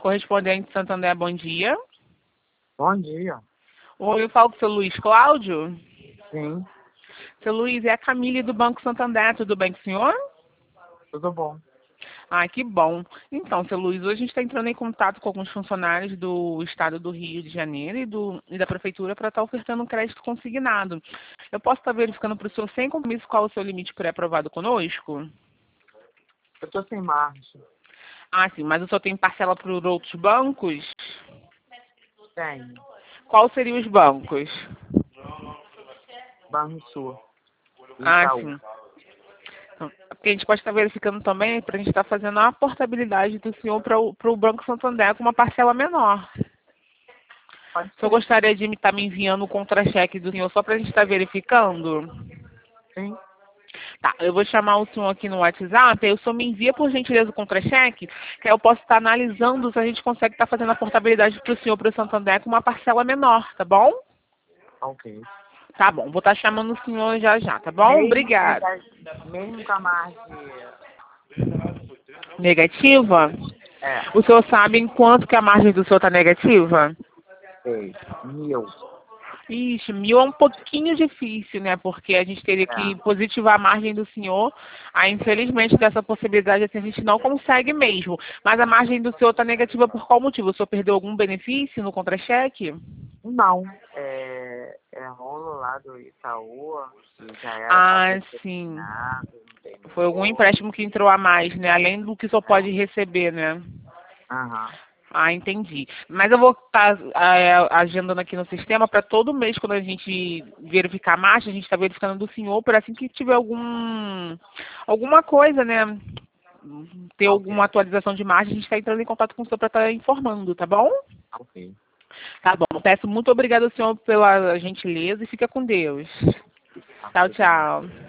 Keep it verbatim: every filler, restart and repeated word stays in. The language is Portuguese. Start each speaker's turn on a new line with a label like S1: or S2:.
S1: correspondente de Santander, bom dia.
S2: Bom dia.
S1: Oi, eu falo com o seu Luiz Cláudio.
S2: Sim,
S1: Seu Luiz, é a Camille do Banco Santander, tudo bem com o senhor?
S2: tudo bom.
S1: Ah, que bom. Então, seu Luiz, hoje a gente está entrando em contato com alguns funcionários do Estado do Rio de Janeiro e, do, e da Prefeitura para estar ofertando um crédito consignado. Eu posso estar verificando para o senhor, sem compromisso, qual é o seu limite pré-aprovado conosco?
S2: Eu tô sem marcha.
S1: Ah, sim, mas o senhor tem parcela por outros bancos?
S2: Tenho.
S1: Quais seriam os bancos?
S2: Banrisul.
S1: Ah,
S2: Itaú.
S1: sim. Então, porque a gente pode estar verificando também para a gente estar fazendo a portabilidade do senhor para o para o Banco Santander com uma parcela menor.
S2: Pode
S1: O senhor
S2: ser.
S1: gostaria de me estar me enviando o contra-cheque do senhor só para a gente estar verificando?
S2: Sim,
S1: Tá, eu vou chamar o senhor aqui no WhatsApp, aí o senhor me envia por gentileza o contra-cheque, que aí eu posso estar analisando se a gente consegue estar fazendo a portabilidade para o senhor para o Santander com uma parcela menor, tá bom?
S2: ok.
S1: Tá bom, vou estar chamando o senhor já já, tá bom?
S2: Mesmo,
S1: Obrigada.
S2: mesmo com a margem,
S1: Negativa?
S2: é,
S1: O senhor sabe em quanto que a margem do senhor está negativa?
S2: sei, mil.
S1: Ixi, mil é um pouquinho difícil, né? Porque a gente teria
S2: É.
S1: que positivar a margem do senhor. Aí, infelizmente, dessa possibilidade assim, a gente não consegue mesmo. Mas a margem do senhor está negativa por qual motivo? O senhor perdeu algum benefício no contra-cheque?
S2: Não, é, é rolo lá do Itaú, que já era para
S1: Ah,
S2: ter
S1: sim.
S2: terminado, não
S1: Foi algum
S2: terminou.
S1: empréstimo que entrou a mais, né? Além do que o senhor
S2: É.
S1: pode receber, né?
S2: Aham,
S1: Ah, entendi. Mas eu vou estar agendando aqui no sistema para todo mês, quando a gente verificar a marcha, a gente está verificando do senhor, para assim que tiver algum, alguma coisa, né? Ter alguma
S2: ok,
S1: atualização de marcha, a gente está entrando em contato com o senhor para estar informando, tá bom?
S2: ok.
S1: Tá bom. Peço muito obrigado ao senhor pela gentileza e fica com Deus.
S2: Tá,
S1: Tchau,
S2: você também.
S1: tchau.